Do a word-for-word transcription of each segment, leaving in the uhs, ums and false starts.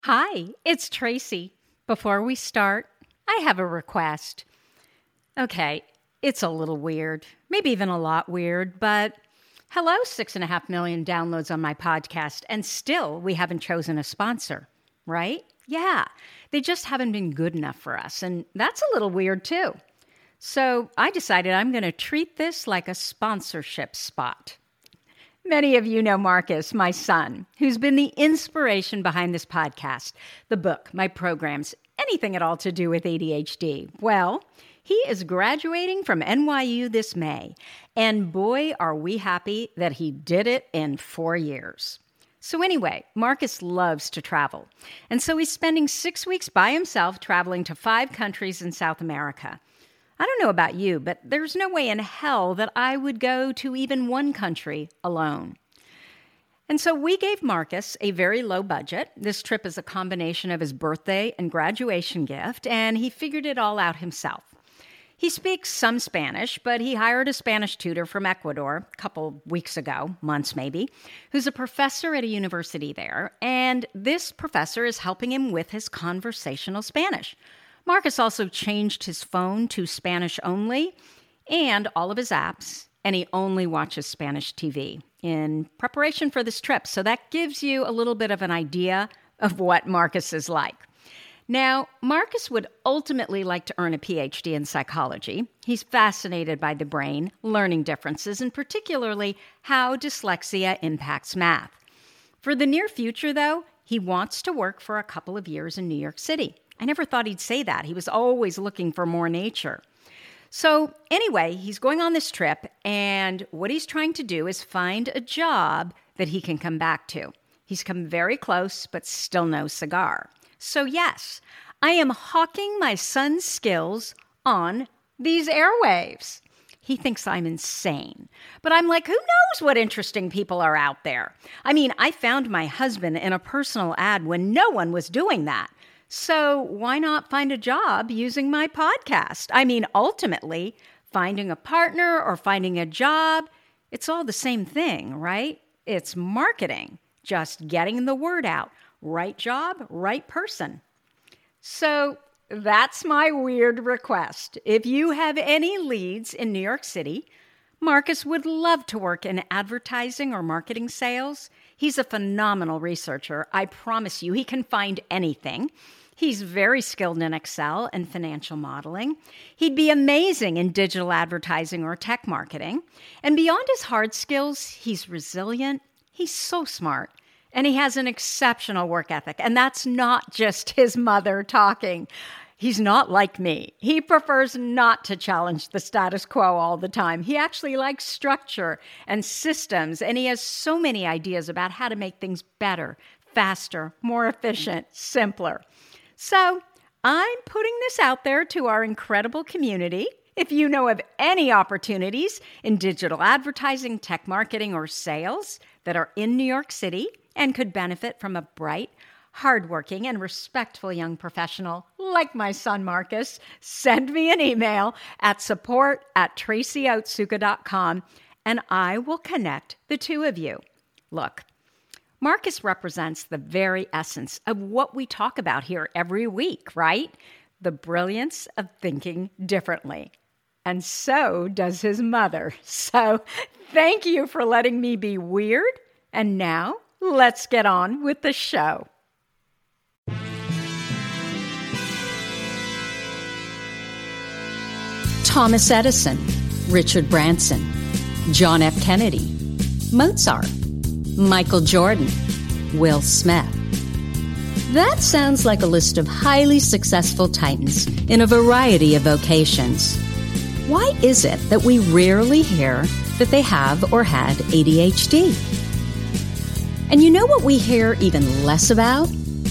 Hi, it's Tracy. Before we start, I have a request. Okay, it's a little weird, maybe even a lot weird, but hello, six and a half million downloads on my podcast, and still we haven't chosen a sponsor, right? Yeah, they just haven't been good enough for us, and that's a little weird too. So I decided I'm going to treat this like a sponsorship spot. Many of you know Marcus, my son, who's been the inspiration behind this podcast, the book, my programs, anything at all to do with A D H D. Well, he is graduating from N Y U this May, and boy, are we happy that he did it in four years. So anyway, Marcus loves to travel, and so he's spending six weeks by himself traveling to five countries in South America. I don't know about you, but there's no way in hell that I would go to even one country alone. And so we gave Marcus a very low budget. This trip is a combination of his birthday and graduation gift, and he figured it all out himself. He speaks some Spanish, but he hired a Spanish tutor from Ecuador a couple weeks ago, months maybe, who's a professor at a university there, and this professor is helping him with his conversational Spanish. Marcus also changed his phone to Spanish only and all of his apps, and he only watches Spanish T V in preparation for this trip. So that gives you a little bit of an idea of what Marcus is like. Now, Marcus would ultimately like to earn a P H D in psychology. He's fascinated by the brain, learning differences, and particularly how dyslexia impacts math. For the near future, though, he wants to work for a couple of years in New York City. I never thought he'd say that. He was always looking for more nature. So anyway, he's going on this trip, and what he's trying to do is find a job that he can come back to. He's come very close, but still no cigar. So yes, I am hawking my son's skills on these airwaves. He thinks I'm insane. But I'm like, who knows what interesting people are out there? I mean, I found my husband in a personal ad when no one was doing that. So why not find a job using my podcast? I mean, ultimately, finding a partner or finding a job, it's all the same thing, right? It's marketing, just getting the word out. Right job, right person. So that's my weird request. If you have any leads in New York City, Marcus would love to work in advertising or marketing sales. He's a phenomenal researcher. I promise you, he can find anything. He's very skilled in Excel and financial modeling. He'd be amazing in digital advertising or tech marketing. And beyond his hard skills, he's resilient. He's so smart. And he has an exceptional work ethic. And that's not just his mother talking. He's not like me. He prefers not to challenge the status quo all the time. He actually likes structure and systems. And he has so many ideas about how to make things better, faster, more efficient, simpler. So I'm putting this out there to our incredible community. If you know of any opportunities in digital advertising, tech marketing, or sales that are in New York City and could benefit from a bright, hardworking, and respectful young professional like my son Marcus, send me an email at support at tracy otsuka dot com and I will connect the two of you. Look, Marcus represents the very essence of what we talk about here every week, right? The brilliance of thinking differently. And so does his mother. So thank you for letting me be weird. And now let's get on with the show. Thomas Edison, Richard Branson, John F. Kennedy, Mozart, Michael Jordan, Will Smith. That sounds like a list of highly successful titans in a variety of vocations. Why is it that we rarely hear that they have or had A D H D? And you know what we hear even less about?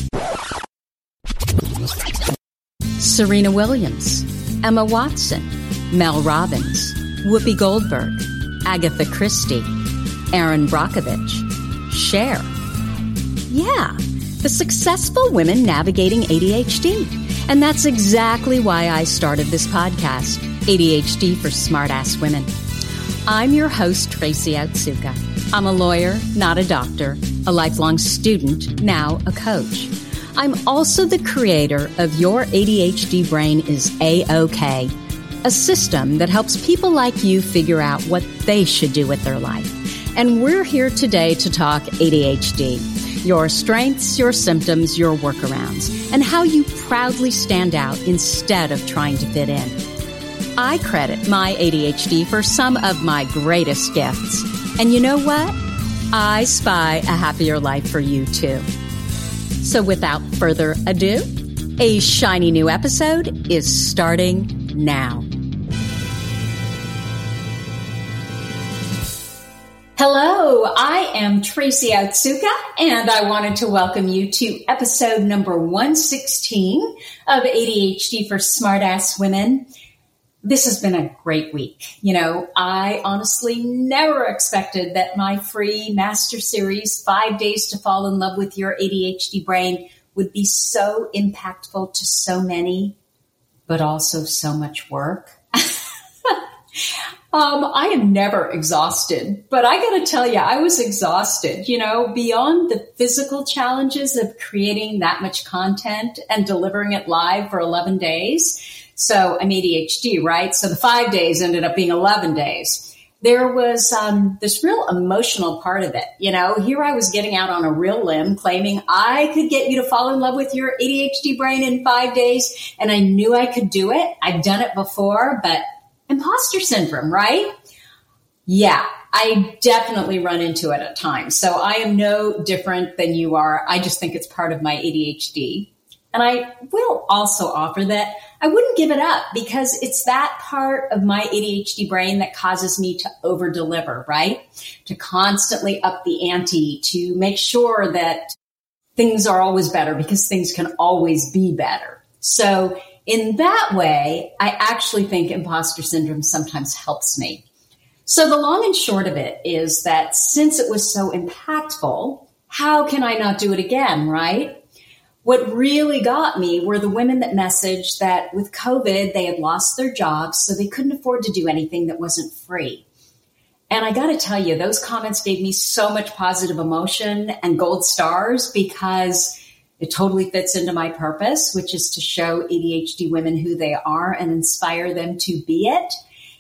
Serena Williams, Emma Watson, Mel Robbins, Whoopi Goldberg, Agatha Christie, Erin Brockovich, Cher. Yeah, the successful women navigating A D H D. And that's exactly why I started this podcast, A D H D for Smartass Women. I'm your host, Tracy Otsuka. I'm a lawyer, not a doctor, a lifelong student, now a coach. I'm also the creator of Your A D H D Brain is A-OK, a system that helps people like you figure out what they should do with their life. And we're here today to talk A D H D, your strengths, your symptoms, your workarounds, and how you proudly stand out instead of trying to fit in. I credit my A D H D for some of my greatest gifts. And you know what? I spy a happier life for you too. So without further ado, a shiny new episode is starting now. Hello, I am Tracy Otsuka, and I wanted to welcome you to episode number one sixteen of A D H D for Smartass Women. This has been a great week. You know, I honestly never expected that my free master series, Five Days to Fall in Love with Your A D H D Brain, would be so impactful to so many, but also so much work. Um, I am never exhausted, but I got to tell you, I was exhausted, you know, beyond the physical challenges of creating that much content and delivering it live for eleven days. So I'm A D H D, right? So the five days ended up being eleven days. There was um, this real emotional part of it. You know, here I was getting out on a real limb claiming I could get you to fall in love with your A D H D brain in five days. And I knew I could do it. I've done it before, but imposter syndrome, right? Yeah, I definitely run into it at times. So I am no different than you are. I just think it's part of my A D H D. And I will also offer that I wouldn't give it up because it's that part of my A D H D brain that causes me to over deliver, right? To constantly up the ante, to make sure that things are always better because things can always be better. So in that way, I actually think imposter syndrome sometimes helps me. So the long and short of it is that since it was so impactful, how can I not do it again, right? What really got me were the women that messaged that with COVID, they had lost their jobs, so they couldn't afford to do anything that wasn't free. And I got to tell you, those comments gave me so much positive emotion and gold stars because it totally fits into my purpose, which is to show A D H D women who they are and inspire them to be it.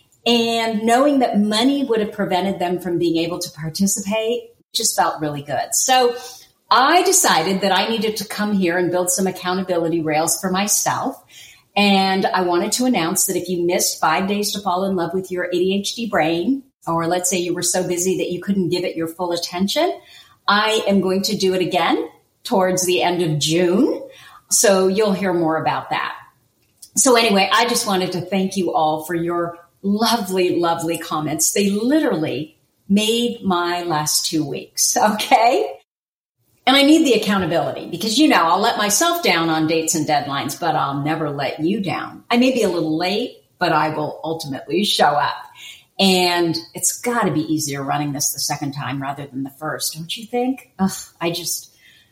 And knowing that money would have prevented them from being able to participate just felt really good. So I decided that I needed to come here and build some accountability rails for myself. And I wanted to announce that if you missed Five Days to Fall in Love with Your A D H D Brain, or let's say you were so busy that you couldn't give it your full attention, I am going to do it again towards the end of June. So you'll hear more about that. So anyway, I just wanted to thank you all for your lovely, lovely comments. They literally made my last two weeks. Okay. And I need the accountability because, you know, I'll let myself down on dates and deadlines, but I'll never let you down. I may be a little late, but I will ultimately show up. And it's got to be easier running this the second time rather than the first. Don't you think? Ugh, I just...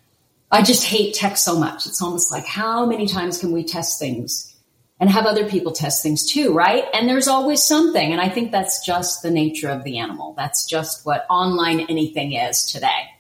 I just hate tech so much. It's almost like how many times can we test things and have other people test things too, right? And there's always something. And I think that's just the nature of the animal. That's just what online anything is today.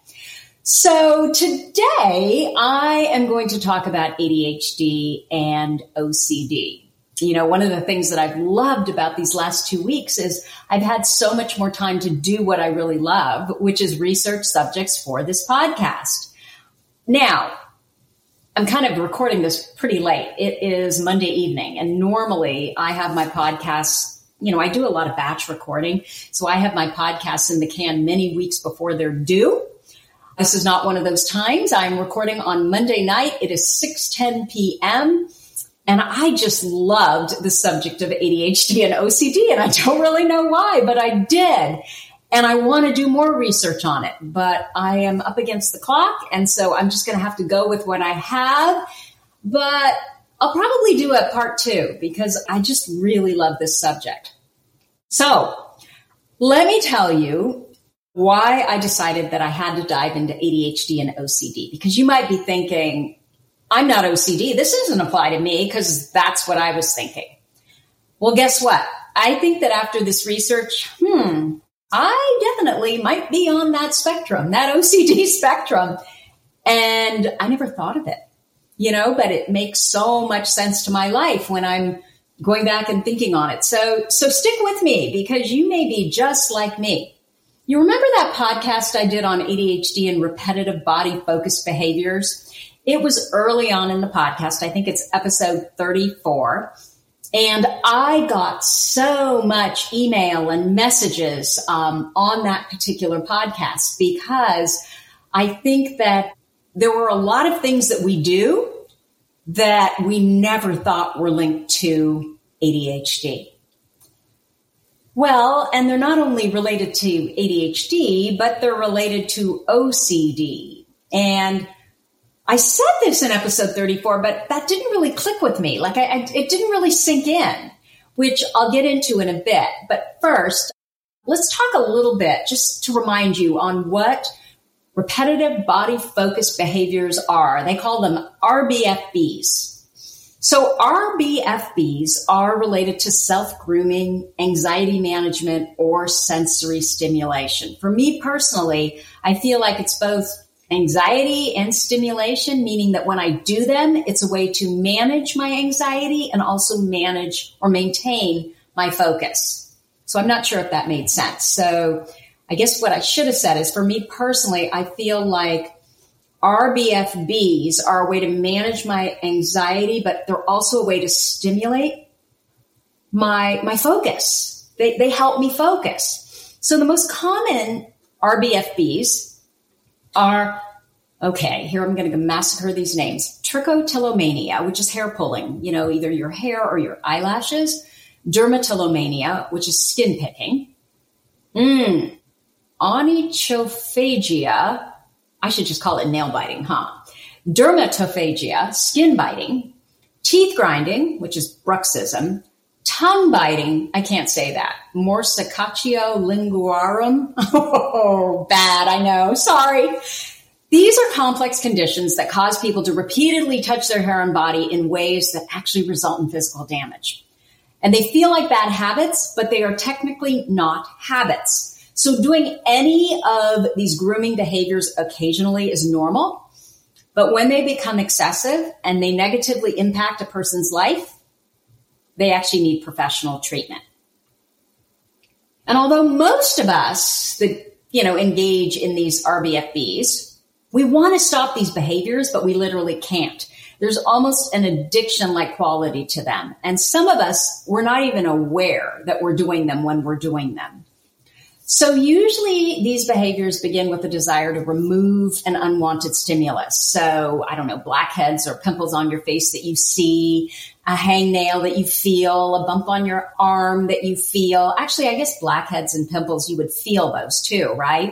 So today I am going to talk about A D H D and O C D. You know, one of the things that I've loved about these last two weeks is I've had so much more time to do what I really love, which is research subjects for this podcast. Now, I'm kind of recording this pretty late. It is Monday evening, and normally I have my podcasts, you know, I do a lot of batch recording, so I have my podcasts in the can many weeks before they're due. This is not one of those times. I'm recording on Monday night. It is six ten p.m., and I just loved the subject of A D H D and O C D, and I don't really know why, but I did. And I want to do more research on it, but I am up against the clock. And so I'm just going to have to go with what I have. But I'll probably do a part two because I just really love this subject. So let me tell you why I decided that I had to dive into A D H D and O C D, because you might be thinking, I'm not O C D. This doesn't apply to me, because that's what I was thinking. Well, guess what? I think that after this research, hmm, I definitely might be on that spectrum, that O C D spectrum. And I never thought of it. you know, but it makes so much sense to my life when I'm going back and thinking on it. So, so stick with me because you may be just like me. You remember that podcast I did on A D H D and repetitive body focused behaviors? It was early on in the podcast. I think it's episode thirty-four. And I got so much email and messages um, on that particular podcast because I think that there were a lot of things that we do that we never thought were linked to A D H D. Well, and they're not only related to A D H D, but they're related to O C D. And I said this in episode thirty-four, but that didn't really click with me. Like I, I, it didn't really sink in, which I'll get into in a bit. But first, let's talk a little bit just to remind you on what repetitive body focused behaviors are. They call them R B F Bs. So R B F Bs are related to self-grooming, anxiety management, or sensory stimulation. For me personally, I feel like it's both anxiety and stimulation, meaning that when I do them, it's a way to manage my anxiety and also manage or maintain my focus. So I'm not sure if that made sense. So I guess what I should have said is for me personally, I feel like R B F Bs are a way to manage my anxiety, but they're also a way to stimulate my, my focus. They, they help me focus. So the most common R B F Bs are, okay, here I'm going to massacre these names. Trichotillomania, which is hair pulling, you know, either your hair or your eyelashes. Dermatillomania, which is skin picking. Mm. Onychophagia, I should just call it nail biting, huh? Dermatophagia, skin biting. Teeth grinding, which is bruxism. Tongue biting, I can't say that. Morsicatio linguarum. Oh, bad, I know. Sorry. These are complex conditions that cause people to repeatedly touch their hair and body in ways that actually result in physical damage. And they feel like bad habits, but they are technically not habits. So doing any of these grooming behaviors occasionally is normal, but when they become excessive and they negatively impact a person's life, they actually need professional treatment. And although most of us that, you know, engage in these R B F Bs, we want to stop these behaviors, but we literally can't. There's almost an addiction-like quality to them. And some of us, we're not even aware that we're doing them when we're doing them. So usually these behaviors begin with a desire to remove an unwanted stimulus. So, I don't know, blackheads or pimples on your face that you see, a hangnail that you feel, a bump on your arm that you feel. Actually, I guess blackheads and pimples, you would feel those too, right?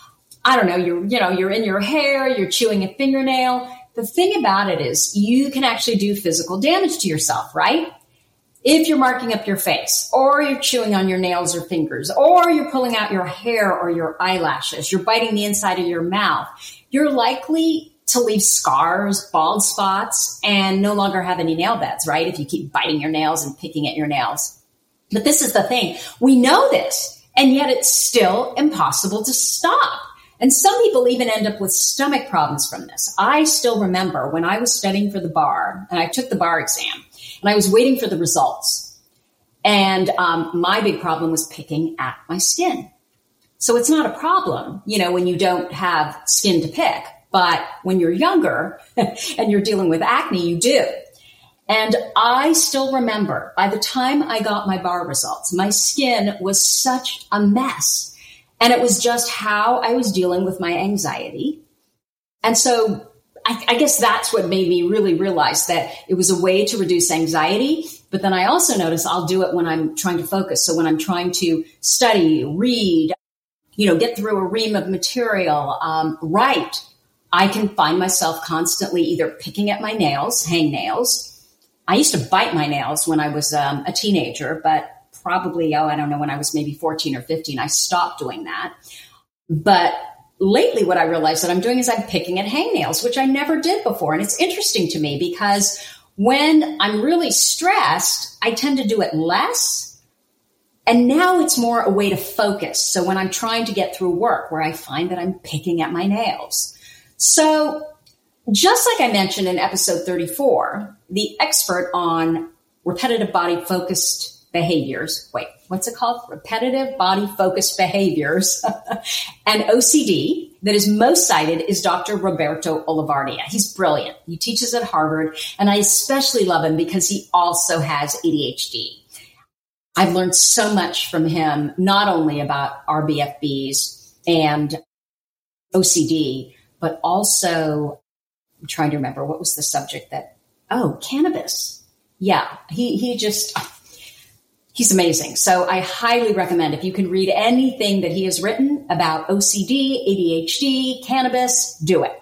I don't know, you're, you know, you're in your hair, you're chewing a fingernail. The thing about it is you can actually do physical damage to yourself, right? If you're marking up your face, or you're chewing on your nails or fingers, or you're pulling out your hair or your eyelashes, you're biting the inside of your mouth, you're likely to leave scars, bald spots, and no longer have any nail beds, right? If you keep biting your nails and picking at your nails. But this is the thing. We know this, and yet it's still impossible to stop. And some people even end up with stomach problems from this. I still remember when I was studying for the bar, and I took the bar exam, and I was waiting for the results. And um, my big problem was picking at my skin. So it's not a problem, you know, when you don't have skin to pick. But when you're younger and you're dealing with acne, you do. And I still remember by the time I got my bar results, my skin was such a mess. And it was just how I was dealing with my anxiety. And so I, I guess that's what made me really realize that it was a way to reduce anxiety. But then I also notice I'll do it when I'm trying to focus. So when I'm trying to study, read, you know, get through a ream of material, um, write, I can find myself constantly either picking at my nails, hangnails. I used to bite my nails when I was um, a teenager, but probably, oh, I don't know, when I was maybe fourteen or fifteen, I stopped doing that. But lately, what I realized that I'm doing is I'm picking at hangnails, which I never did before. And it's interesting to me because when I'm really stressed, I tend to do it less. And now it's more a way to focus. So when I'm trying to get through work where I find that I'm picking at my nails. So just like I mentioned in episode thirty-four, the expert on repetitive body focused behaviors, wait, what's it called? Repetitive body focused behaviors and O C D that is most cited is Doctor Roberto Olivardia. He's brilliant. He teaches at Harvard, and I especially love him because he also has A D H D. I've learned so much from him, not only about R B F Bs and O C D, but also, I'm trying to remember, what was the subject that, oh, cannabis. Yeah, he, he just, he's amazing. So I highly recommend if you can read anything that he has written about O C D, A D H D, cannabis, do it.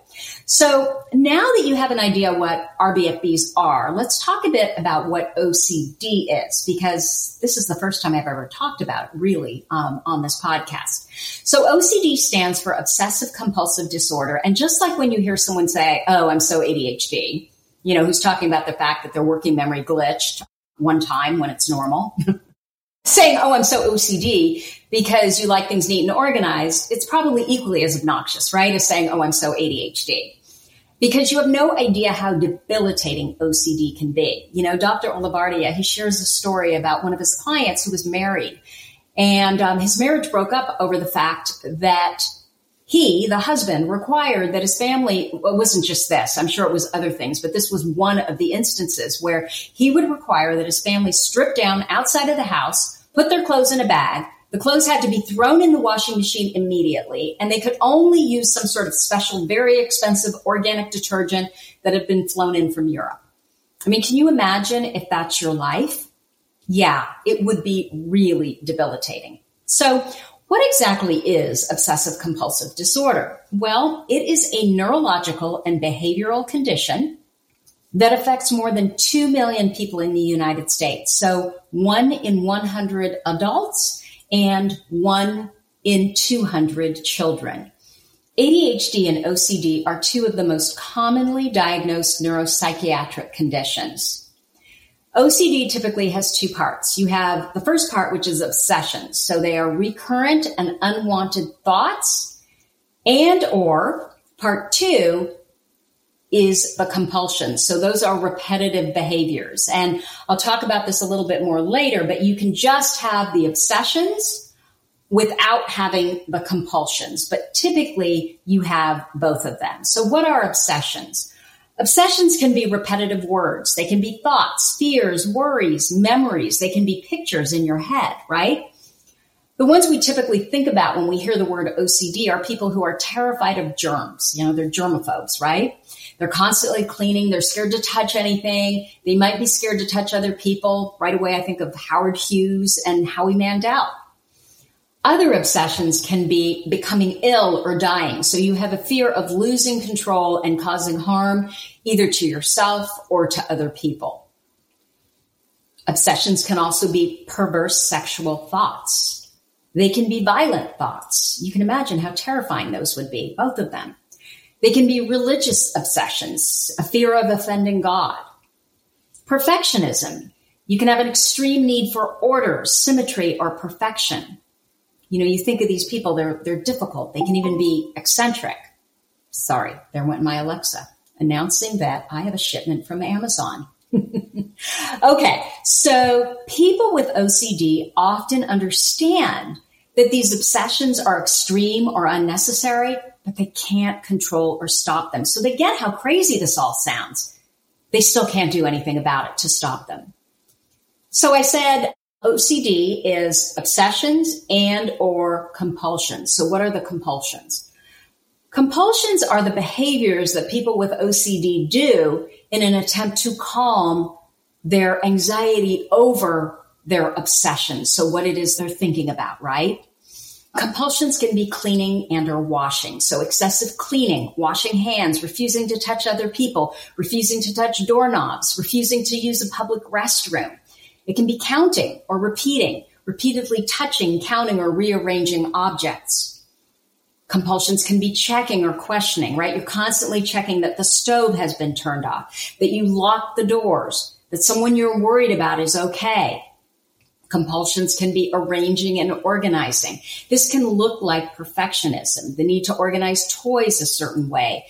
So now that you have an idea what R B F Bs are, let's talk a bit about what O C D is, because this is the first time I've ever talked about it really um, on this podcast. So O C D stands for obsessive compulsive disorder. And just like when you hear someone say, oh, I'm so A D H D, you know, who's talking about the fact that their working memory glitched one time when it's normal, saying, oh, I'm so O C D because you like things neat and organized, it's probably equally as obnoxious, right, as saying, oh, I'm so A D H D. Because you have no idea how debilitating O C D can be. You know, Doctor Olivardia, he shares a story about one of his clients who was married. And um, his marriage broke up over the fact that he, the husband, required that his family, well, it wasn't just this, I'm sure it was other things, but this was one of the instances where he would require that his family strip down outside of the house, put their clothes in a bag. The clothes had to be thrown in the washing machine immediately, and they could only use some sort of special, very expensive organic detergent that had been flown in from Europe. I mean, can you imagine if that's your life? Yeah, it would be really debilitating. So what exactly is obsessive compulsive disorder? Well, it is a neurological and behavioral condition that affects more than two million people in the United States. So one in one hundred adults and one in two hundred children. A D H D and O C D are two of the most commonly diagnosed neuropsychiatric conditions. O C D typically has two parts. You have the first part, which is obsessions. So they are recurrent and unwanted thoughts, and or part two is the compulsion. So those are repetitive behaviors. And I'll talk about this a little bit more later, but you can just have the obsessions without having the compulsions. But typically you have both of them. So what are obsessions? Obsessions can be repetitive words. They can be thoughts, fears, worries, memories. They can be pictures in your head, right? The ones we typically think about when we hear the word O C D are people who are terrified of germs. You know, they're germaphobes, right? They're constantly cleaning. They're scared to touch anything. They might be scared to touch other people. Right away, I think of Howard Hughes and Howie Mandel. Other obsessions can be becoming ill or dying. So you have a fear of losing control and causing harm either to yourself or to other people. Obsessions can also be perverse sexual thoughts. They can be violent thoughts. You can imagine how terrifying those would be, both of them. They can be religious obsessions, a fear of offending God. Perfectionism. You can have an extreme need for order, symmetry, or perfection. You know, you think of these people, they're, they're difficult. They can even be eccentric. Sorry, there went my Alexa announcing that I have a shipment from Amazon. Okay, so people with O C D often understand that these obsessions are extreme or unnecessary, but they can't control or stop them. So they get how crazy this all sounds. They still can't do anything about it to stop them. So I said O C D is obsessions and or compulsions. So what are the compulsions? Compulsions are the behaviors that people with O C D do in an attempt to calm their anxiety over their obsession. So what it is they're thinking about, right? Compulsions can be cleaning and or washing. So excessive cleaning, washing hands, refusing to touch other people, refusing to touch doorknobs, refusing to use a public restroom. It can be counting or repeating, repeatedly touching, counting, or rearranging objects. Compulsions can be checking or questioning, right? You're constantly checking that the stove has been turned off, that you lock the doors, that someone you're worried about is okay. Compulsions can be arranging and organizing. This can look like perfectionism, the need to organize toys a certain way,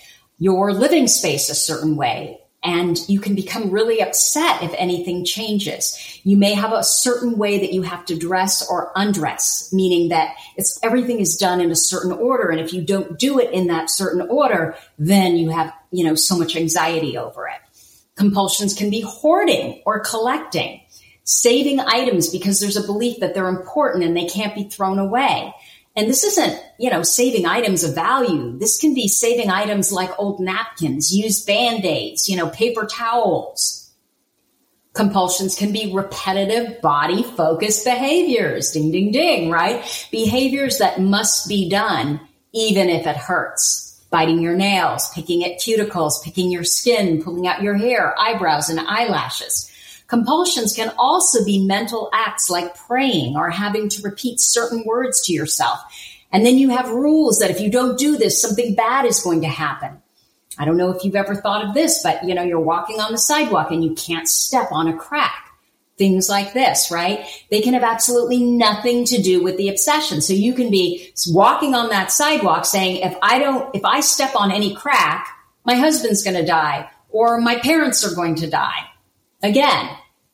your living space a certain way. And you can become really upset if anything changes. You may have a certain way that you have to dress or undress, meaning that it's everything is done in a certain order. And if you don't do it in that certain order, then you have, you know, so much anxiety over it. Compulsions can be hoarding or collecting, saving items because there's a belief that they're important and they can't be thrown away. And this isn't, you know, saving items of value. This can be saving items like old napkins, used Band-Aids, you know, paper towels. Compulsions can be repetitive body-focused behaviors. Ding, ding, ding, right? Behaviors that must be done even if it hurts. Biting your nails, picking at cuticles, picking your skin, pulling out your hair, eyebrows, and eyelashes. Compulsions can also be mental acts like praying or having to repeat certain words to yourself. And then you have rules that if you don't do this, something bad is going to happen. I don't know if you've ever thought of this, but you know, you're walking on the sidewalk and you can't step on a crack. Things like this, right? They can have absolutely nothing to do with the obsession. So you can be walking on that sidewalk saying, if I don't, if I step on any crack, my husband's going to die or my parents are going to die. Again,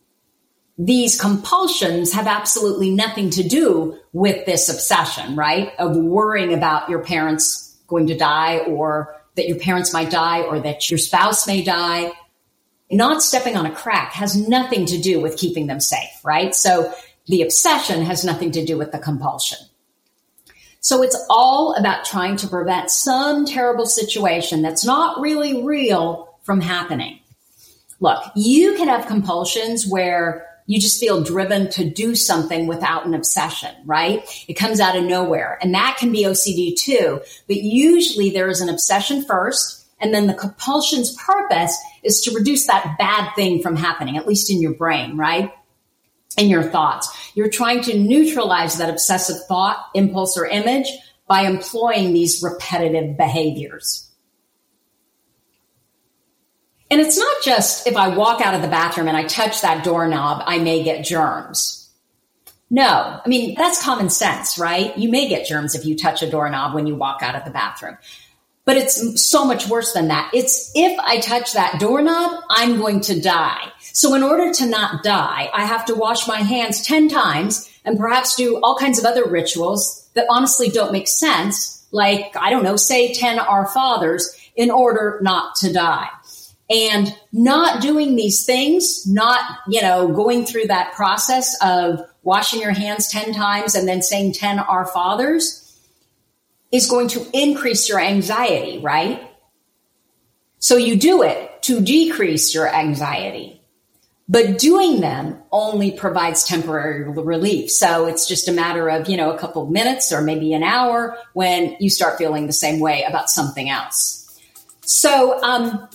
these compulsions have absolutely nothing to do with this obsession, right? Of worrying about your parents going to die or that your parents might die or that your spouse may die. Not stepping on a crack has nothing to do with keeping them safe, right? So the obsession has nothing to do with the compulsion. So it's all about trying to prevent some terrible situation that's not really real from happening. Look, you can have compulsions where you just feel driven to do something without an obsession, right? It comes out of nowhere. And that can be O C D too. But usually there is an obsession first, and then the compulsion's purpose is to reduce that bad thing from happening, at least in your brain, right? In your thoughts. You're trying to neutralize that obsessive thought, impulse, or image by employing these repetitive behaviors. And it's not just if I walk out of the bathroom and I touch that doorknob, I may get germs. No, I mean, that's common sense, right? You may get germs if you touch a doorknob when you walk out of the bathroom. But it's so much worse than that. It's if I touch that doorknob, I'm going to die. So in order to not die, I have to wash my hands ten times and perhaps do all kinds of other rituals that honestly don't make sense. Like, I don't know, say ten Our Fathers in order not to die. And not doing these things, not, you know, going through that process of washing your hands ten times and then saying ten Our Fathers is going to increase your anxiety, right? So you do it to decrease your anxiety. But doing them only provides temporary relief. So it's just a matter of, you know, a couple of minutes or maybe an hour when you start feeling the same way about something else. So, um,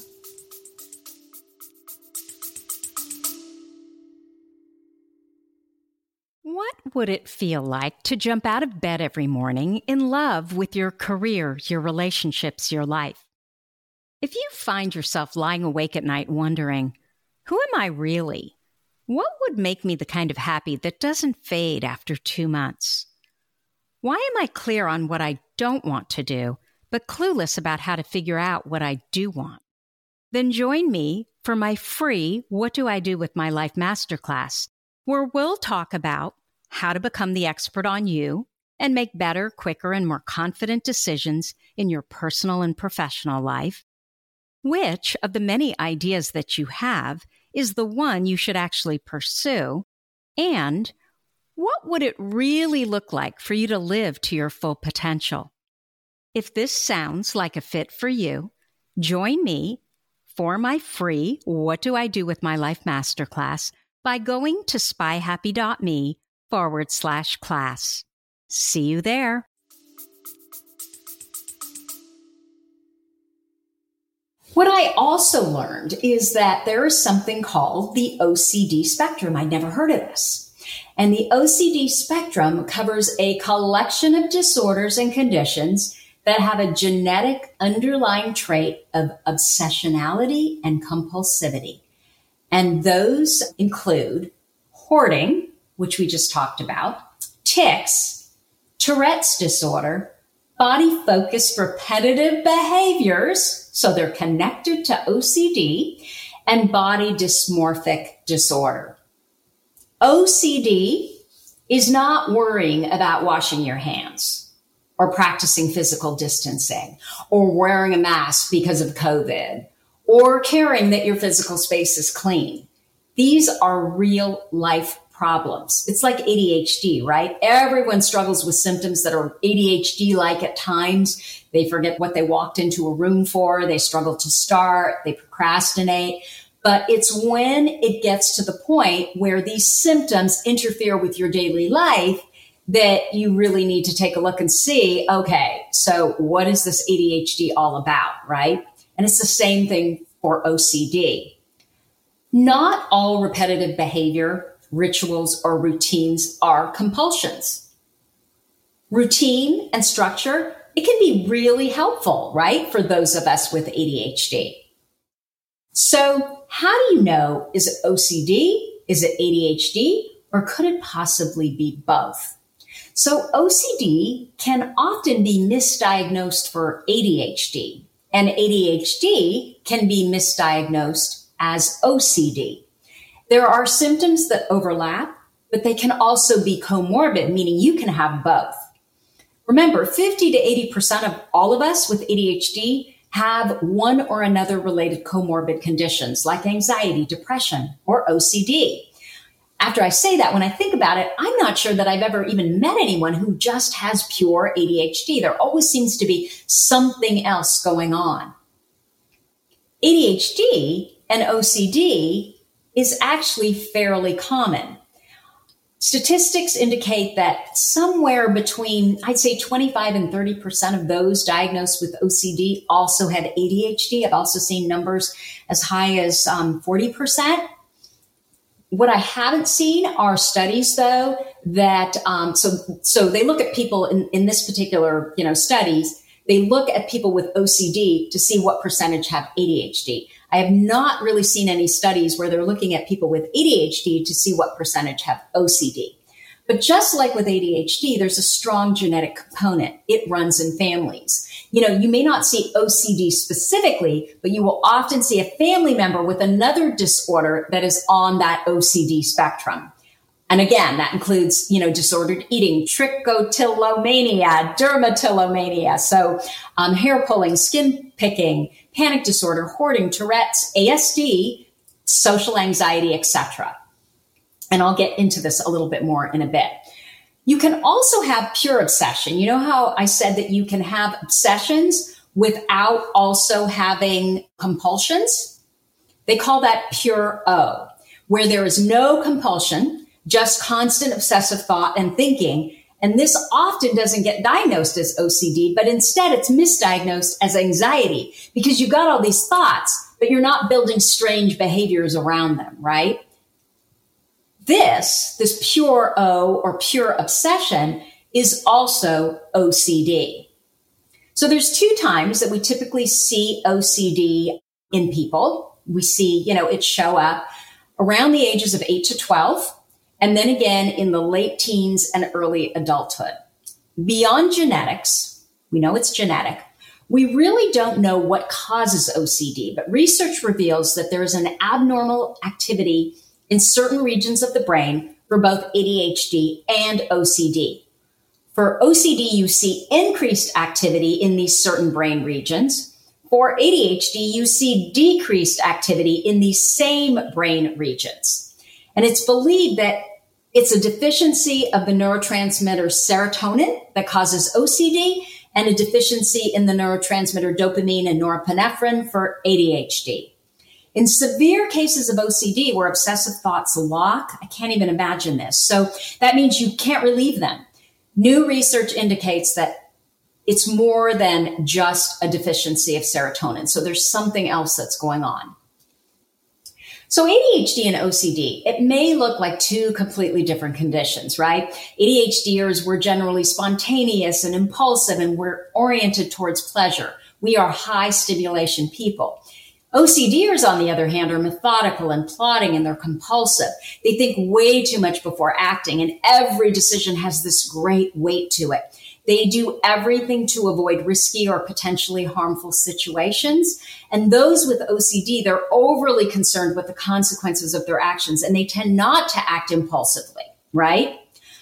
what would it feel like to jump out of bed every morning in love with your career, your relationships, your life? If you find yourself lying awake at night wondering, who am I really? What would make me the kind of happy that doesn't fade after two months? Why am I clear on what I don't want to do, but clueless about how to figure out what I do want? Then join me for my free What Do I Do With My Life Masterclass, where we'll talk about how to become the expert on you and make better, quicker, and more confident decisions in your personal and professional life. Which of the many ideas that you have is the one you should actually pursue? And what would it really look like for you to live to your full potential? If this sounds like a fit for you, join me for my free What Do I Do With My Life Masterclass by going to spyhappy.me forward slash class. See you there. What I also learned is that there is something called the O C D spectrum. I'd never heard of this. And the O C D spectrum covers a collection of disorders and conditions that have a genetic underlying trait of obsessionality and compulsivity. And those include hoarding, which we just talked about, tics, Tourette's disorder, body-focused repetitive behaviors, so they're connected to O C D, and body dysmorphic disorder. O C D is not worrying about washing your hands or practicing physical distancing or wearing a mask because of COVID or caring that your physical space is clean. These are real life problems. It's like A D H D, right? Everyone struggles with symptoms that are A D H D-like at times. They forget what they walked into a room for. They struggle to start. They procrastinate. But it's when it gets to the point where these symptoms interfere with your daily life that you really need to take a look and see, okay, so what is this A D H D all about, right? And it's the same thing for O C D. Not all repetitive behavior, rituals, or routines are compulsions. Routine and structure, it can be really helpful, right, for those of us with A D H D. So how do you know, is it O C D? Is it A D H D? Or could it possibly be both? So O C D can often be misdiagnosed for A D H D, and A D H D can be misdiagnosed as O C D. There are symptoms that overlap, but they can also be comorbid, meaning you can have both. Remember, fifty to eighty percent of all of us with A D H D have one or another related comorbid conditions like anxiety, depression, or O C D. After I say that, when I think about it, I'm not sure that I've ever even met anyone who just has pure A D H D. There always seems to be something else going on. A D H D and O C D is actually fairly common. Statistics indicate that somewhere between, I'd say twenty-five and thirty percent of those diagnosed with O C D also had A D H D. I've also seen numbers as high as um, forty percent. What I haven't seen are studies, though, that, um, so so they look at people in, in this particular, you know, studies, they look at people with O C D to see what percentage have A D H D. I have not really seen any studies where they're looking at people with A D H D to see what percentage have O C D. But just like with A D H D, there's a strong genetic component. It runs in families. You know, you may not see O C D specifically, but you will often see a family member with another disorder that is on that O C D spectrum. And again, that includes, you know, disordered eating, trichotillomania, dermatillomania. So um, hair pulling, skin picking, panic disorder, hoarding, Tourette's, A S D, social anxiety, et cetera. And I'll get into this a little bit more in a bit. You can also have pure obsession. You know how I said that you can have obsessions without also having compulsions? They call that pure O, where there is no compulsion, just constant obsessive thought and thinking. And this often doesn't get diagnosed as O C D, but instead it's misdiagnosed as anxiety because you got all these thoughts, but you're not building strange behaviors around them, right? This, this pure O or pure obsession is also O C D. So there's two times that we typically see O C D in people. We see, you know, it show up around the ages of eight to twelve. And then again in the late teens and early adulthood. Beyond genetics, we know it's genetic, we really don't know what causes O C D, but research reveals that there is an abnormal activity in certain regions of the brain for both A D H D and O C D. For O C D, you see increased activity in these certain brain regions. For A D H D, you see decreased activity in these same brain regions. And it's believed that it's a deficiency of the neurotransmitter serotonin that causes O C D and a deficiency in the neurotransmitter dopamine and norepinephrine for A D H D. In severe cases of O C D where obsessive thoughts lock, I can't even imagine this. So that means you can't relieve them. New research indicates that it's more than just a deficiency of serotonin. So there's something else that's going on. So A D H D and O C D, it may look like two completely different conditions, right? ADHDers, we're generally spontaneous and impulsive, and we're oriented towards pleasure. We are high stimulation people. OCDers, on the other hand, are methodical and plotting, and they're compulsive. They think way too much before acting, and every decision has this great weight to it. They do everything to avoid risky or potentially harmful situations. And those with O C D, they're overly concerned with the consequences of their actions, and they tend not to act impulsively, right?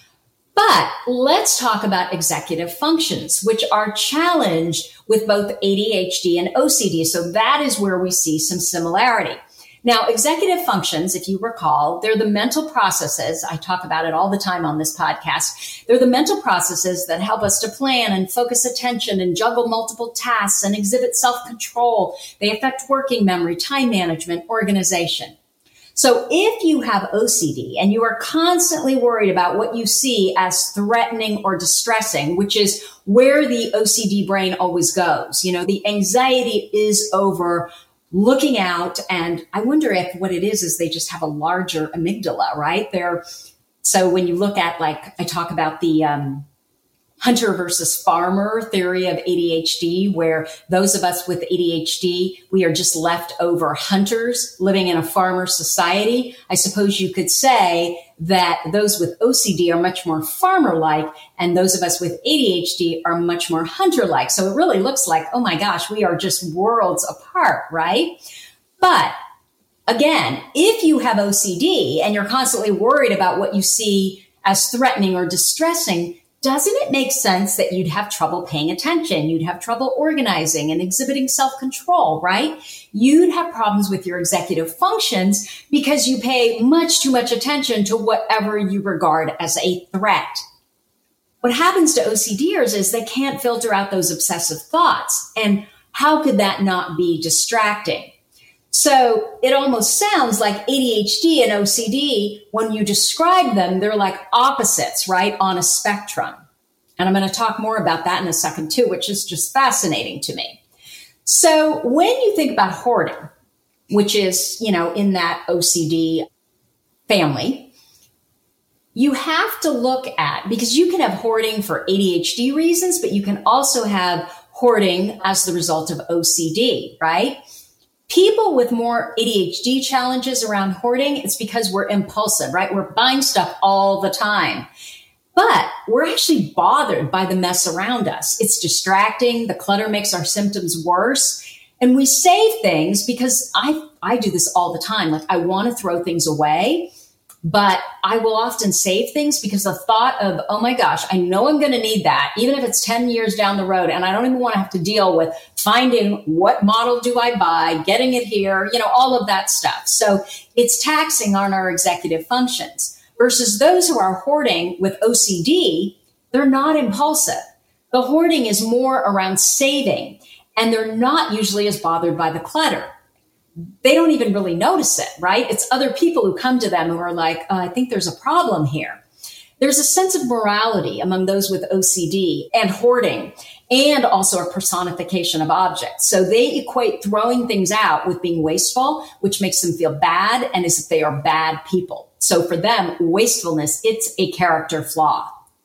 But let's talk about executive functions, which are challenged with both A D H D and O C D. So that is where we see some similarity. Now, executive functions, if you recall, they're the mental processes. I talk about it all the time on this podcast. They're the mental processes that help us to plan and focus attention and juggle multiple tasks and exhibit self-control. They affect working memory, time management, organization. So if you have O C D and you are constantly worried about what you see as threatening or distressing, which is where the O C D brain always goes, you know, the anxiety is over looking out. And I wonder if what it is, is they just have a larger amygdala, right? They're, so when you look at, like, I talk about the, um, hunter versus farmer theory of A D H D, where those of us with A D H D, we are just leftover hunters living in a farmer society. I suppose you could say that those with O C D are much more farmer-like, and those of us with A D H D are much more hunter-like. So it really looks like, oh my gosh, we are just worlds apart, right? But again, if you have O C D and you're constantly worried about what you see as threatening or distressing, doesn't it make sense that you'd have trouble paying attention? You'd have trouble organizing and exhibiting self-control, right? You'd have problems with your executive functions because you pay much too much attention to whatever you regard as a threat. What happens to OCDers is they can't filter out those obsessive thoughts. And how could that not be distracting? So it almost sounds like A D H D and O C D, when you describe them, they're like opposites, right, on a spectrum. And I'm going to talk more about that in a second too, which is just fascinating to me. So when you think about hoarding, which is, you know, in that O C D family, you have to look at, because you can have hoarding for A D H D reasons, but you can also have hoarding as the result of O C D, right? People with more A D H D challenges around hoarding, it's because we're impulsive, right? We're buying stuff all the time. But we're actually bothered by the mess around us. It's distracting. The clutter makes our symptoms worse. And we save things because I, I do this all the time. Like, I want to throw things away, but I will often save things because the thought of, oh my gosh, I know I'm going to need that, even if it's ten years down the road. And I don't even want to have to deal with finding what model do I buy, getting it here, you know, all of that stuff. So it's taxing on our executive functions versus those who are hoarding with O C D. They're not impulsive. The hoarding is more around saving, and they're not usually as bothered by the clutter. They don't even really notice it, right? It's other people who come to them who are like, oh, I think there's a problem here. There's a sense of morality among those with O C D and hoarding, and also a personification of objects. So they equate throwing things out with being wasteful, which makes them feel bad and as if they are bad people. So for them, wastefulness, it's a character flaw.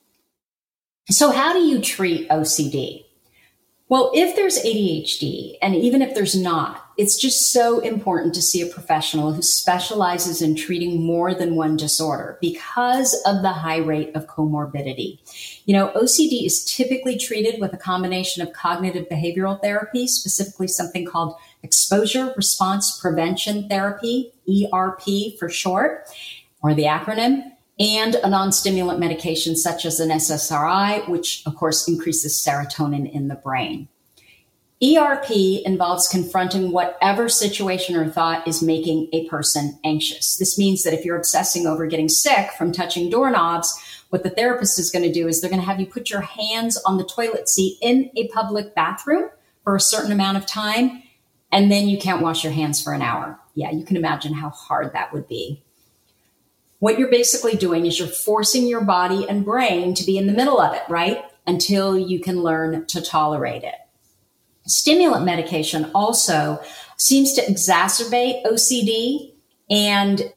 So how do you treat O C D? Well, if there's A D H D, and even if there's not, it's just so important to see a professional who specializes in treating more than one disorder because of the high rate of comorbidity. You know, O C D is typically treated with a combination of cognitive behavioral therapy, specifically something called exposure response prevention therapy, E R P for short, or the acronym, and a non-stimulant medication such as an S S R I, which of course increases serotonin in the brain. E R P involves confronting whatever situation or thought is making a person anxious. This means that if you're obsessing over getting sick from touching doorknobs, what the therapist is going to do is they're going to have you put your hands on the toilet seat in a public bathroom for a certain amount of time, and then you can't wash your hands for an hour. Yeah, you can imagine how hard that would be. What you're basically doing is you're forcing your body and brain to be in the middle of it, right? Until you can learn to tolerate it. Stimulant medication also seems to exacerbate O C D, and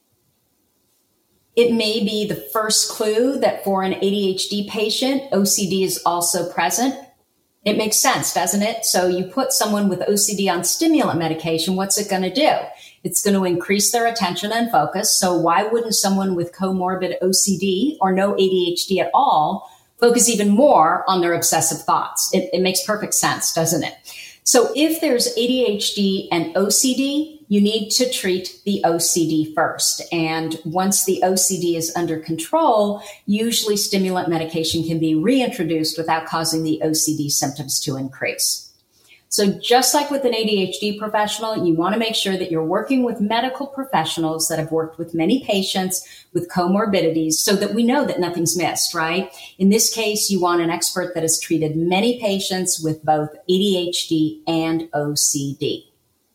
it may be the first clue that for an A D H D patient, O C D is also present. It makes sense, doesn't it? So you put someone with O C D on stimulant medication, what's it going to do? It's going to increase their attention and focus. So why wouldn't someone with comorbid O C D or no A D H D at all focus even more on their obsessive thoughts. It, it makes perfect sense, doesn't it? So if there's A D H D and O C D, you need to treat the O C D first. And once the O C D is under control, usually stimulant medication can be reintroduced without causing the O C D symptoms to increase. So just like with an A D H D professional, you want to make sure that you're working with medical professionals that have worked with many patients with comorbidities so that we know that nothing's missed, right? In this case, you want an expert that has treated many patients with both A D H D and O C D.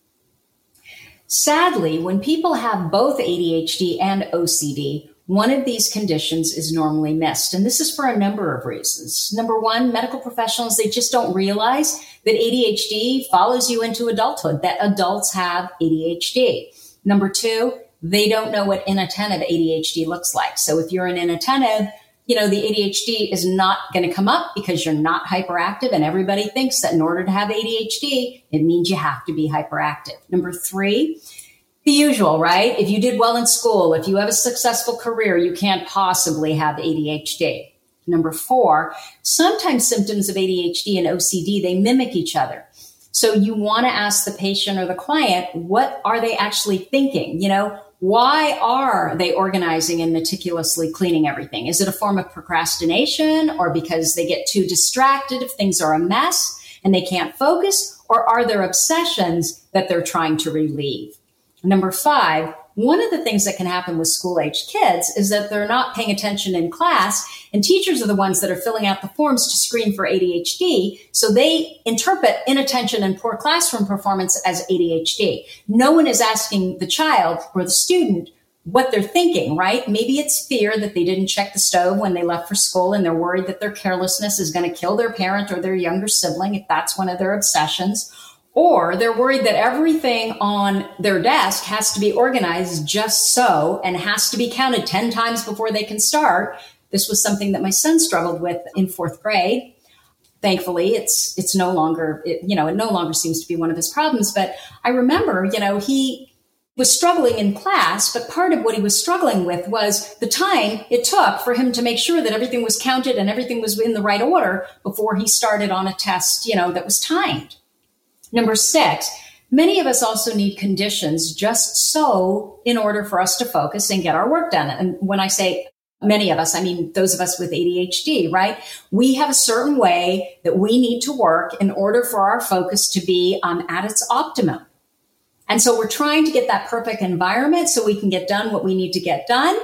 Sadly, when people have both A D H D and O C D, one of these conditions is normally missed. And this is for a number of reasons. Number one, medical professionals, they just don't realize that A D H D follows you into adulthood, that adults have A D H D. Number two, they don't know what inattentive A D H D looks like. So if you're an inattentive, you know, the A D H D is not going to come up because you're not hyperactive. And everybody thinks that in order to have A D H D, it means you have to be hyperactive. Number three, the usual, right? If you did well in school, if you have a successful career, you can't possibly have A D H D. Number four, sometimes symptoms of A D H D and O C D, they mimic each other. So you want to ask the patient or the client, what are they actually thinking? You know, why are they organizing and meticulously cleaning everything? Is it a form of procrastination or because they get too distracted if things are a mess and they can't focus? Or are there obsessions that they're trying to relieve? Number five, one of the things that can happen with school-aged kids is that they're not paying attention in class, and teachers are the ones that are filling out the forms to screen for A D H D, so they interpret inattention and poor classroom performance as A D H D. No one is asking the child or the student what they're thinking, right? Maybe it's fear that they didn't check the stove when they left for school, and they're worried that their carelessness is going to kill their parent or their younger sibling, if that's one of their obsessions. Or they're worried that everything on their desk has to be organized just so and has to be counted ten times before they can start. This was something that my son struggled with in fourth grade. Thankfully, it's it's no longer, it, you know, it no longer seems to be one of his problems. But I remember, you know, he was struggling in class, but part of what he was struggling with was the time it took for him to make sure that everything was counted and everything was in the right order before he started on a test, you know, that was timed. Number six, many of us also need conditions just so in order for us to focus and get our work done. And when I say many of us, I mean those of us with A D H D, right? We have a certain way that we need to work in order for our focus to be um, at its optimum. And so we're trying to get that perfect environment so we can get done what we need to get done.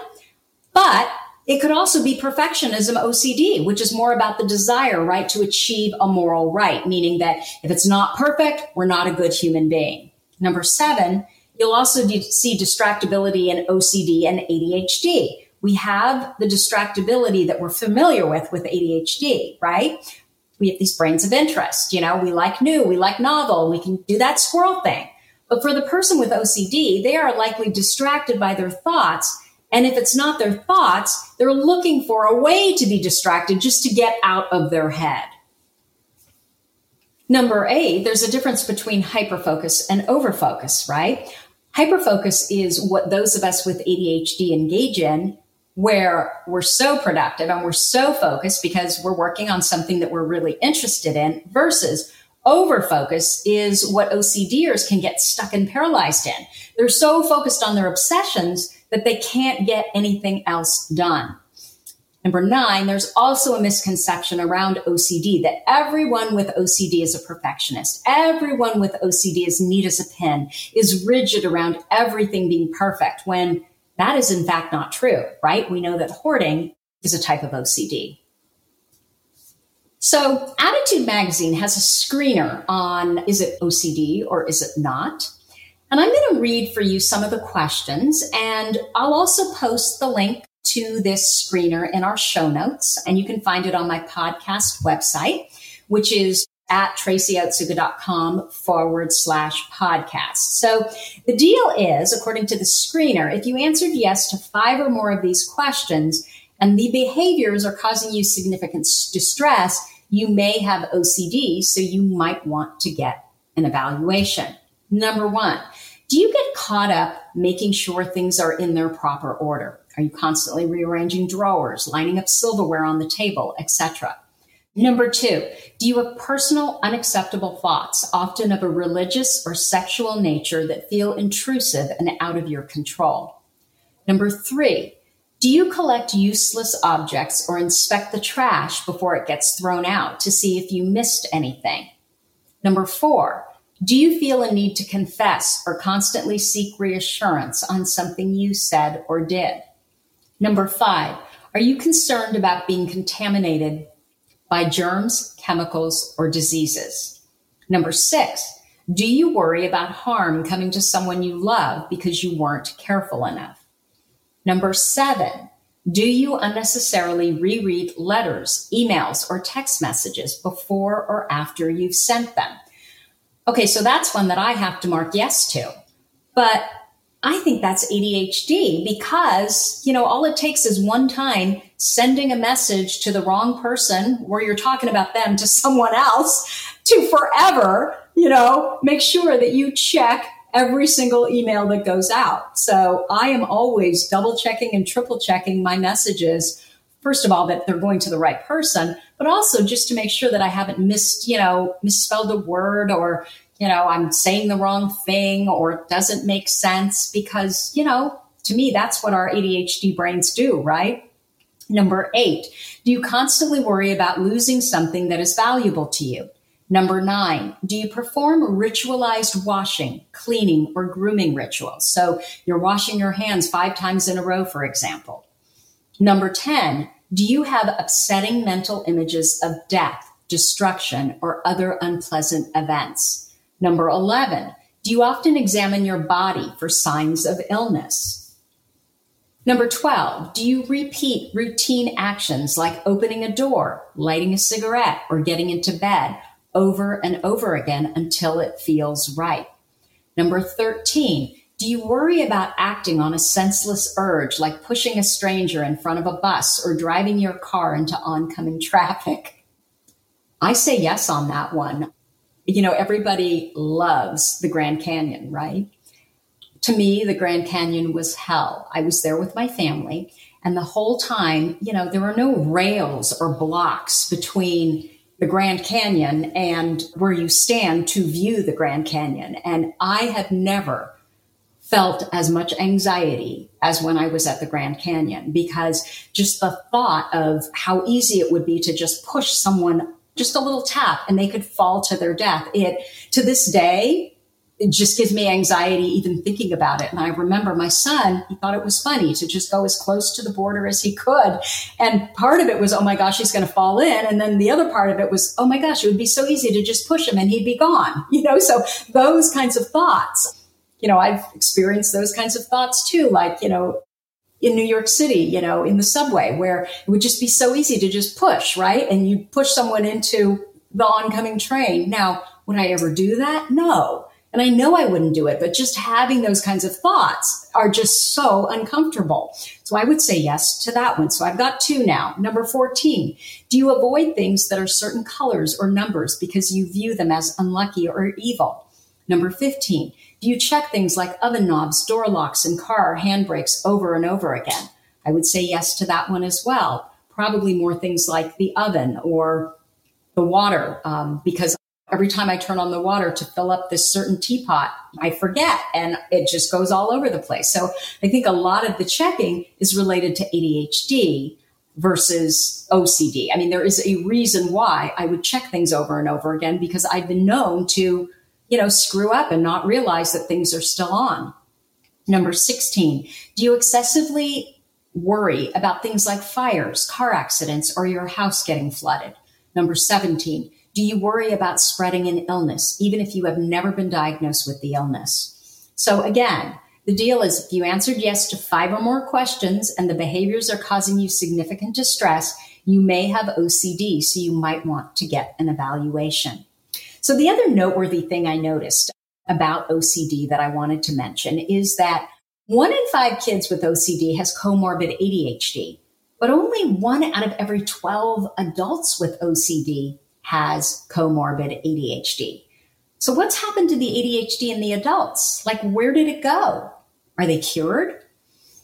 But it could also be perfectionism O C D, which is more about the desire, right, to achieve a moral right, meaning that if it's not perfect, we're not a good human being. Number seven, you'll also de- see distractibility in O C D and A D H D. We have the distractibility that we're familiar with with A D H D, right? We have these brains of interest. You know, we like new, we like novel, we can do that squirrel thing. But for the person with O C D, they are likely distracted by their thoughts. And if it's not their thoughts, they're looking for a way to be distracted just to get out of their head. Number eight, there's a difference between hyperfocus and overfocus, right? Hyperfocus is what those of us with A D H D engage in, where we're so productive and we're so focused because we're working on something that we're really interested in, versus overfocus is what OCDers can get stuck and paralyzed in. They're so focused on their obsessions that they can't get anything else done. Number nine, there's also a misconception around O C D that everyone with O C D is a perfectionist. Everyone with O C D is neat as a pin, is rigid around everything being perfect, when that is in fact not true, right? We know that hoarding is a type of O C D. So Attitude Magazine has a screener on, is it O C D or is it not? And I'm going to read for you some of the questions, and I'll also post the link to this screener in our show notes, and you can find it on my podcast website, which is at tracyotsuga.com forward slash podcast. So the deal is, according to the screener, if you answered yes to five or more of these questions and the behaviors are causing you significant distress, you may have O C D, so you might want to get an evaluation. Number one, do you get caught up making sure things are in their proper order? Are you constantly rearranging drawers, lining up silverware on the table, et cetera? Number two, do you have personal, unacceptable thoughts, often of a religious or sexual nature, that feel intrusive and out of your control? Number three, do you collect useless objects or inspect the trash before it gets thrown out to see if you missed anything? Number four, do you feel a need to confess or constantly seek reassurance on something you said or did? Number five, are you concerned about being contaminated by germs, chemicals, or diseases? Number six, do you worry about harm coming to someone you love because you weren't careful enough? Number seven, do you unnecessarily reread letters, emails, or text messages before or after you've sent them? Okay, so that's one that I have to mark yes to. But I think that's A D H D because, you know, all it takes is one time sending a message to the wrong person where you're talking about them to someone else to forever, you know, make sure that you check every single email that goes out. So I am always double checking and triple checking my messages. First of all, that they're going to the right person, but also just to make sure that I haven't missed, you know, misspelled a word, or, you know, I'm saying the wrong thing, or it doesn't make sense, because, you know, to me, that's what our A D H D brains do, right? Number eight, do you constantly worry about losing something that is valuable to you? Number nine, do you perform ritualized washing, cleaning, or grooming rituals? So you're washing your hands five times in a row, for example. Number ten, do you have upsetting mental images of death, destruction, or other unpleasant events? Number eleven, do you often examine your body for signs of illness? Number twelve, do you repeat routine actions like opening a door, lighting a cigarette, or getting into bed over and over again until it feels right? Number thirteen, do you worry about acting on a senseless urge like pushing a stranger in front of a bus or driving your car into oncoming traffic? I say yes on that one. You know, everybody loves the Grand Canyon, right? To me, the Grand Canyon was hell. I was there with my family, and the whole time, you know, there were no rails or blocks between the Grand Canyon and where you stand to view the Grand Canyon. And I have never felt as much anxiety as when I was at the Grand Canyon, because just the thought of how easy it would be to just push someone, just a little tap, and they could fall to their death. It, to this day, it just gives me anxiety even thinking about it. And I remember my son, he thought it was funny to just go as close to the border as he could. And part of it was, oh my gosh, he's going to fall in. And then the other part of it was, oh my gosh, it would be so easy to just push him and he'd be gone. You know, so those kinds of thoughts, you know, I've experienced those kinds of thoughts too, like, you know, in New York City, you know, in the subway, where it would just be so easy to just push, right? And you push someone into the oncoming train. Now, would I ever do that? No. And I know I wouldn't do it, but just having those kinds of thoughts are just so uncomfortable. So I would say yes to that one. So I've got two now. Number fourteen, do you avoid things that are certain colors or numbers because you view them as unlucky or evil? Number fifteen, do you check things like oven knobs, door locks, and car handbrakes over and over again? I would say yes to that one as well. Probably more things like the oven or the water, um, because every time I turn on the water to fill up this certain teapot, I forget, and it just goes all over the place. So I think a lot of the checking is related to A D H D versus O C D. I mean, there is a reason why I would check things over and over again, because I've been known to, you know, screw up and not realize that things are still on. Number sixteen, do you excessively worry about things like fires, car accidents, or your house getting flooded? Number seventeen, do you worry about spreading an illness, even if you have never been diagnosed with the illness? So again, the deal is if you answered yes to five or more questions and the behaviors are causing you significant distress, you may have O C D, so you might want to get an evaluation. So the other noteworthy thing I noticed about O C D that I wanted to mention is that one in five kids with O C D has comorbid A D H D, but only one out of every twelve adults with O C D has comorbid A D H D. So what's happened to the A D H D in the adults? Like, where did it go? Are they cured?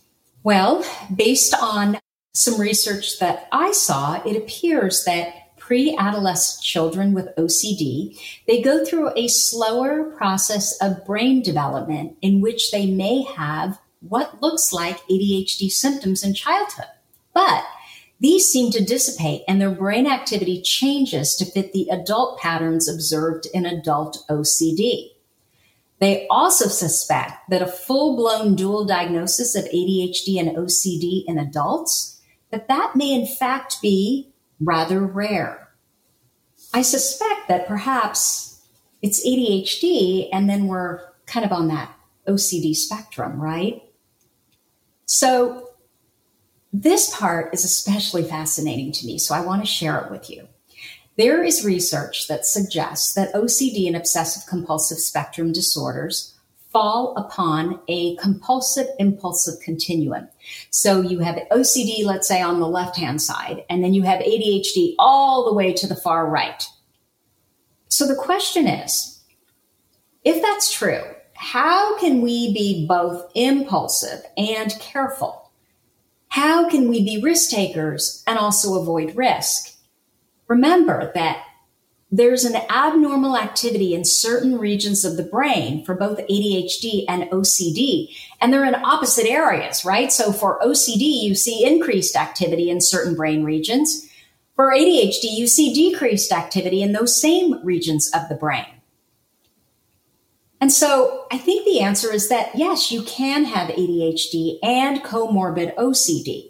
Well, based on some research that I saw, it appears that pre-adolescent children with O C D, they go through a slower process of brain development in which they may have what looks like A D H D symptoms in childhood. But these seem to dissipate and their brain activity changes to fit the adult patterns observed in adult O C D. They also suspect that a full-blown dual diagnosis of A D H D and O C D in adults, that that may in fact be rather rare. I suspect that perhaps it's A D H D and then we're kind of on that O C D spectrum, right? So this part is especially fascinating to me, so I want to share it with you. There is research that suggests that O C D and obsessive compulsive spectrum disorders fall upon a compulsive impulsive continuum. So you have O C D, let's say, on the left-hand side, and then you have A D H D all the way to the far right. So the question is, if that's true, how can we be both impulsive and careful? How can we be risk takers and also avoid risk? Remember that there's an abnormal activity in certain regions of the brain for both A D H D and O C D, and they're in opposite areas, right? So for O C D, you see increased activity in certain brain regions. For A D H D, you see decreased activity in those same regions of the brain. And so I think the answer is that, yes, you can have A D H D and comorbid O C D.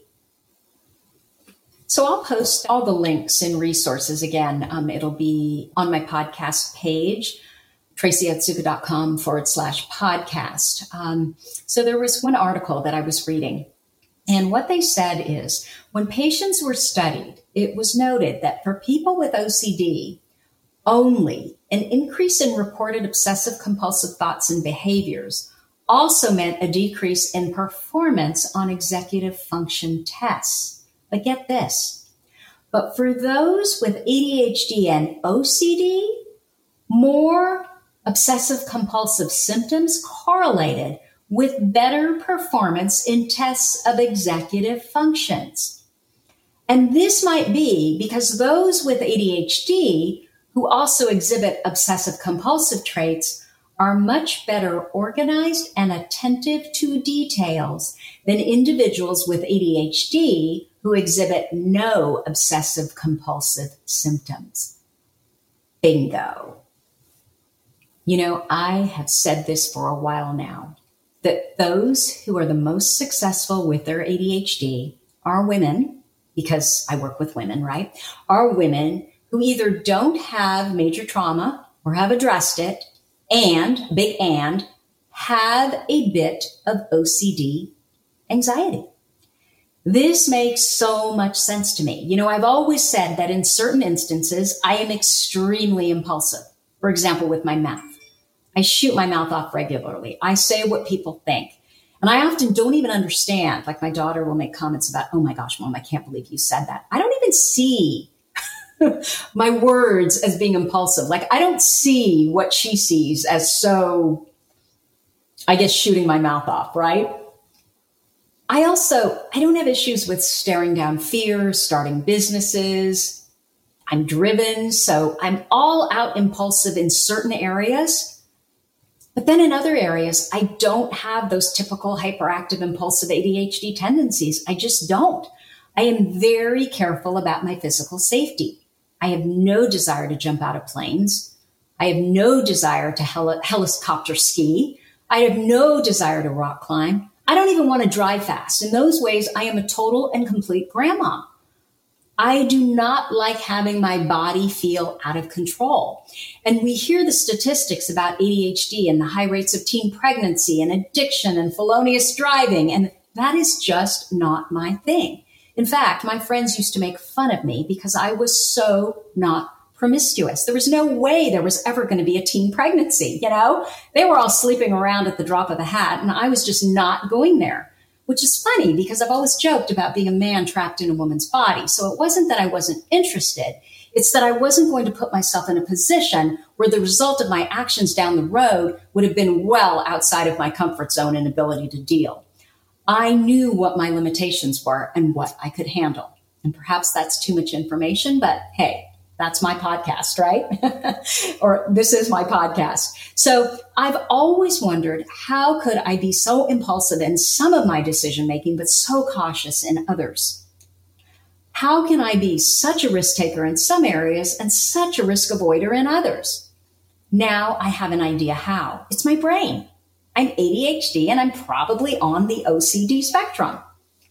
So I'll post all the links and resources again. Um, it'll be on my podcast page, tracyotsuka.com forward slash podcast. Um, so there was one article that I was reading, and what they said is when patients were studied, it was noted that for people with O C D, only an increase in reported obsessive compulsive thoughts and behaviors also meant a decrease in performance on executive function tests. But get this, but for those with A D H D and O C D, more obsessive compulsive symptoms correlated with better performance in tests of executive functions. And this might be because those with A D H D who also exhibit obsessive compulsive traits are much better organized and attentive to details than individuals with A D H D who exhibit no obsessive compulsive symptoms. Bingo. You know, I have said this for a while now, that those who are the most successful with their A D H D are women, because I work with women, right? Are women who either don't have major trauma or have addressed it, and, big and, have a bit of O C D anxiety. This makes so much sense to me. You know, I've always said that in certain instances, I am extremely impulsive. For example, with my mouth. I shoot my mouth off regularly. I say what people think. And I often don't even understand. Like my daughter will make comments about, oh my gosh, Mom, I can't believe you said that. I don't even see my words as being impulsive. Like I don't see what she sees as so, I guess, shooting my mouth off, right? I also, I don't have issues with staring down fear, starting businesses. I'm driven, so I'm all out impulsive in certain areas. But then in other areas, I don't have those typical hyperactive, impulsive A D H D tendencies. I just don't. I am very careful about my physical safety. I have no desire to jump out of planes. I have no desire to heli- helicopter ski. I have no desire to rock climb. I don't even want to drive fast. In those ways, I am a total and complete grandma. I do not like having my body feel out of control. And we hear the statistics about A D H D and the high rates of teen pregnancy and addiction and felonious driving, and that is just not my thing. In fact, my friends used to make fun of me because I was so not promiscuous. There was no way there was ever going to be a teen pregnancy, you know? They were all sleeping around at the drop of a hat, and I was just not going there, which is funny because I've always joked about being a man trapped in a woman's body. So it wasn't that I wasn't interested. It's that I wasn't going to put myself in a position where the result of my actions down the road would have been well outside of my comfort zone and ability to deal. I knew what my limitations were and what I could handle. And perhaps that's too much information, but hey, that's my podcast, right? Or this is my podcast. So I've always wondered, how could I be so impulsive in some of my decision making, but so cautious in others? How can I be such a risk taker in some areas and such a risk avoider in others? Now I have an idea how. It's my brain. I'm A D H D and I'm probably on the O C D spectrum.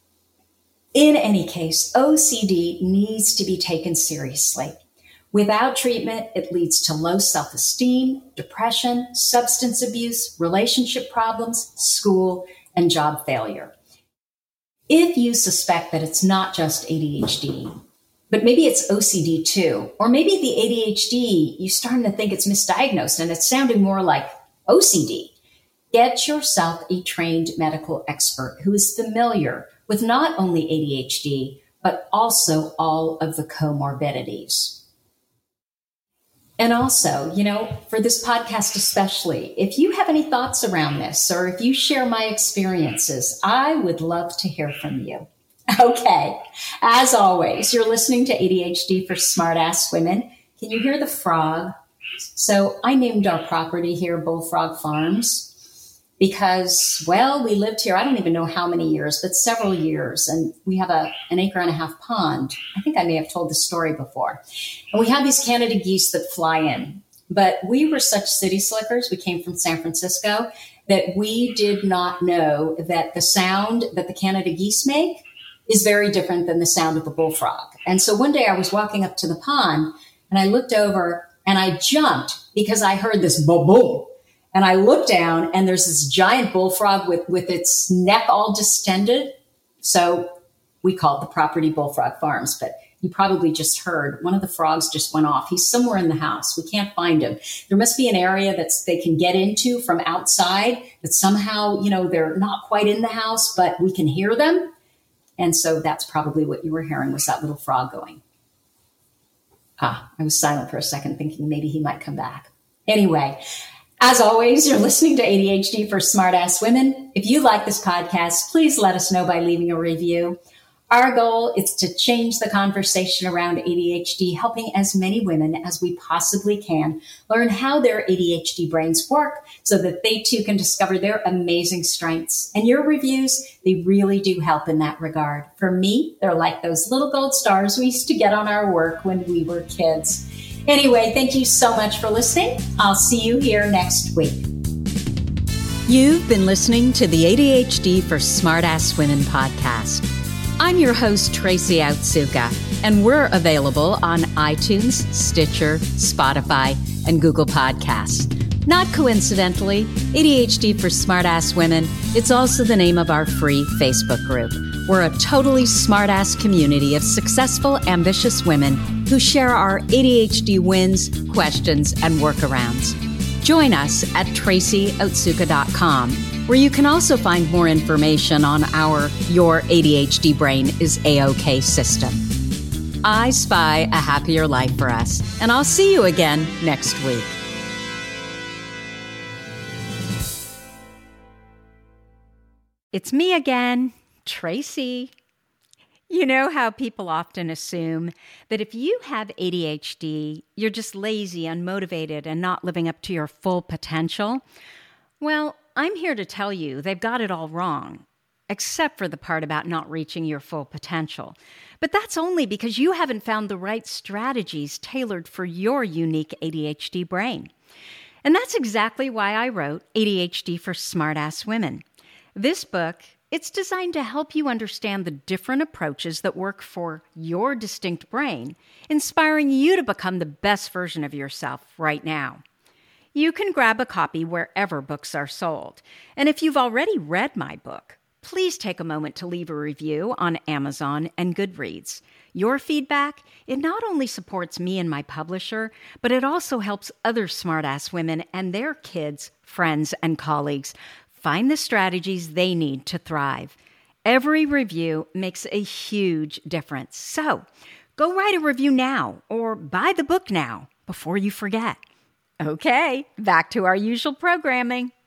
In any case, O C D needs to be taken seriously. Without treatment, it leads to low self-esteem, depression, substance abuse, relationship problems, school, and job failure. If you suspect that it's not just A D H D, but maybe it's O C D too, or maybe the A D H D, you're starting to think it's misdiagnosed and it's sounding more like O C D, get yourself a trained medical expert who is familiar with not only A D H D, but also all of the comorbidities. And also, you know, for this podcast especially, if you have any thoughts around this, or if you share my experiences, I would love to hear from you. Okay, as always, you're listening to A D H D for Smartass Women. Can you hear the frog? So I named our property here Bullfrog Farms because, well, we lived here, I don't even know how many years, but several years. And we have a an acre and a half pond. I think I may have told the story before. And we have these Canada geese that fly in. But we were such city slickers, we came from San Francisco, that we did not know that the sound that the Canada geese make is very different than the sound of the bullfrog. And so one day I was walking up to the pond and I looked over and I jumped because I heard this boom, boom. And I looked down and there's this giant bullfrog with, with its neck all distended. So we called the property Bullfrog Farms, but you probably just heard one of the frogs just went off. He's somewhere in the house. We can't find him. There must be an area that they can get into from outside that somehow, you know, they're not quite in the house, but we can hear them. And so that's probably what you were hearing was that little frog going. Ah, I was silent for a second thinking maybe he might come back. Anyway, as always, you're listening to A D H D for Smartass Women. If you like this podcast, please let us know by leaving a review. Our goal is to change the conversation around A D H D, helping as many women as we possibly can learn how their A D H D brains work so that they too can discover their amazing strengths. And your reviews, they really do help in that regard. For me, they're like those little gold stars we used to get on our work when we were kids. Anyway, thank you so much for listening. I'll see you here next week. You've been listening to the A D H D for Smartass Women podcast. I'm your host, Tracy Otsuka, and we're available on iTunes, Stitcher, Spotify, and Google Podcasts. Not coincidentally, A D H D for Smartass Women, it's also the name of our free Facebook group. We're a totally smartass community of successful, ambitious women who share our A D H D wins, questions, and workarounds. Join us at tracy otsuka dot com, where you can also find more information on our Your A D H D Brain is A-OK system. I spy a happier life for us, and I'll see you again next week. It's me again, Tracy. You know how people often assume that if you have A D H D, you're just lazy, unmotivated, and not living up to your full potential? Well, I'm here to tell you they've got it all wrong, except for the part about not reaching your full potential. But that's only because you haven't found the right strategies tailored for your unique A D H D brain. And that's exactly why I wrote A D H D for Smartass Women. This book, it's designed to help you understand the different approaches that work for your distinct brain, inspiring you to become the best version of yourself right now. You can grab a copy wherever books are sold. And if you've already read my book, please take a moment to leave a review on Amazon and Goodreads. Your feedback, it not only supports me and my publisher, but it also helps other smartass women and their kids, friends, and colleagues find the strategies they need to thrive. Every review makes a huge difference. So go write a review now or buy the book now before you forget. Okay, back to our usual programming.